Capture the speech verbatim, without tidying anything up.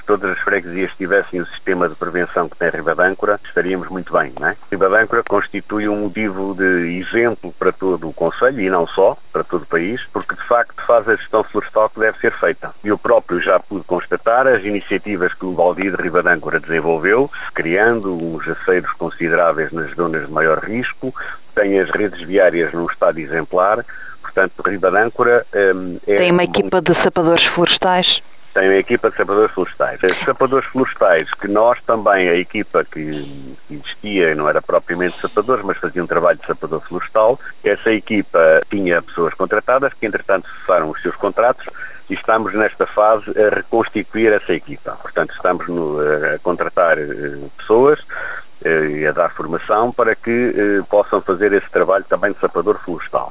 todas as freguesias tivessem o sistema de prevenção que tem Ribadâncora, estaríamos muito bem, não é? Ribadâncora constitui um motivo de exemplo para todo o concelho, e não só, para todo o país, porque de facto faz a gestão florestal que deve ser feita. Eu próprio já pude constatar as iniciativas que o Baldio de Ribadâncora desenvolveu, criando uns aceiros consideráveis nas zonas de maior risco, tem as redes viárias num estado exemplar. Portanto, Ribadâncora um, é... Tem uma equipa de sapadores florestais? Tem uma equipa de sapadores florestais. Os sapadores florestais, que nós também, a equipa que existia, não era propriamente sapadores, mas fazia um trabalho de sapador florestal, essa equipa tinha pessoas contratadas, que entretanto cessaram os seus contratos, e estamos nesta fase a reconstituir essa equipa. Portanto, estamos no, a contratar uh, pessoas uh, e a dar formação para que uh, possam fazer esse trabalho também de sapador florestal.